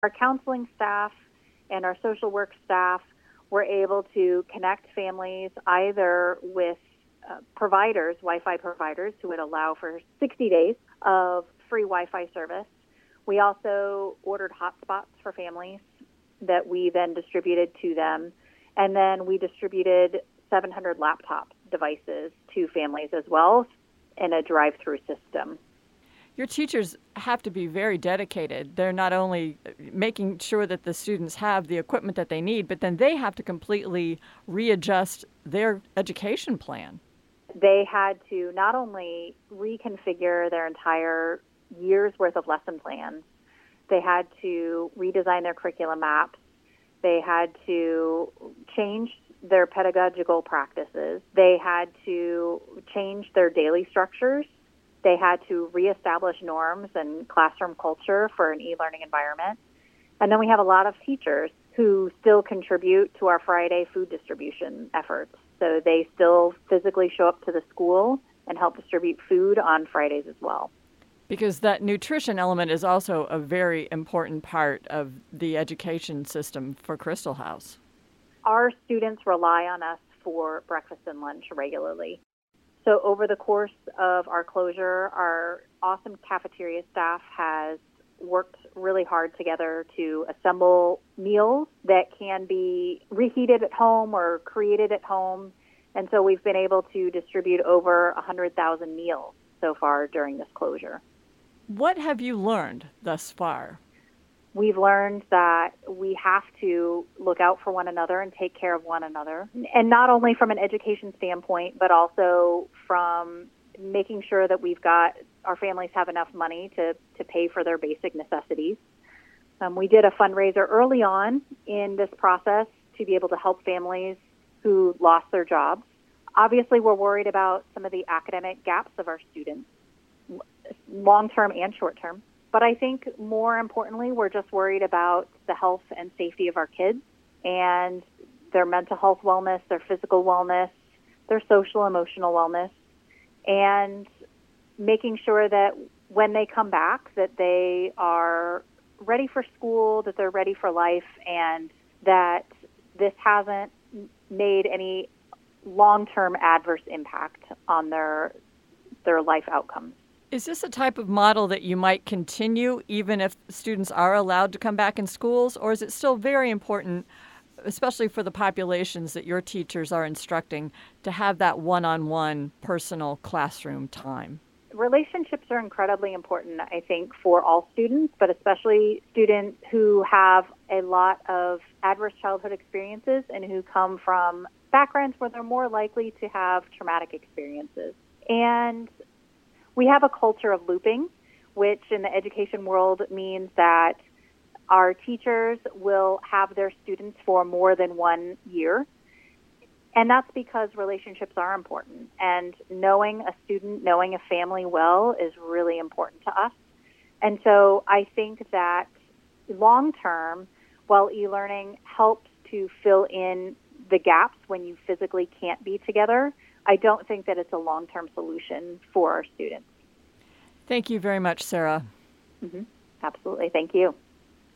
Our counseling staff and our social work staff were able to connect families either with providers, Wi-Fi providers, who would allow for 60 days of free Wi-Fi service. We also ordered hotspots for families that we then distributed to them. And then we distributed 700 laptop devices to families as well in a drive-through system. Your teachers have to be very dedicated. They're not only making sure that the students have the equipment that they need, but then they have to completely readjust their education plan. They had to not only reconfigure their entire year's worth of lesson plans, they had to redesign their curriculum maps, they had to change their pedagogical practices, they had to change their daily structures, they had to reestablish norms and classroom culture for an e-learning environment. And then we have a lot of teachers who still contribute to our Friday food distribution efforts. So they still physically show up to the school and help distribute food on Fridays as well. Because that nutrition element is also a very important part of the education system for Crystal House. Our students rely on us for breakfast and lunch regularly. So over the course of our closure, our awesome cafeteria staff has worked really hard together to assemble meals that can be reheated at home or created at home. And so we've been able to distribute over 100,000 meals so far during this closure. What have you learned thus far? We've learned that we have to look out for one another and take care of one another. And not only from an education standpoint, but also from making sure that our families have enough money to pay for their basic necessities. We did a fundraiser early on in this process to be able to help families who lost their jobs. Obviously, we're worried about some of the academic gaps of our students, long-term and short-term. But I think more importantly, we're just worried about the health and safety of our kids and their mental health wellness, their physical wellness, their social emotional wellness, and making sure that when they come back that they are ready for school, that they're ready for life, and that this hasn't made any long-term adverse impact on their life outcomes. Is this a type of model that you might continue even if students are allowed to come back in schools, or is it still very important, especially for the populations that your teachers are instructing, to have that one-on-one personal classroom time? Relationships are incredibly important, I think, for all students, but especially students who have a lot of adverse childhood experiences and who come from backgrounds where they're more likely to have traumatic experiences. And we have a culture of looping, which in the education world means that our teachers will have their students for more than 1 year. And that's because relationships are important. And knowing a student, knowing a family well is really important to us. And so I think that long term, while e-learning helps to fill in the gaps when you physically can't be together, I don't think that it's a long-term solution for our students. Thank you very much, Sarah. Mm-hmm. Absolutely. Thank you.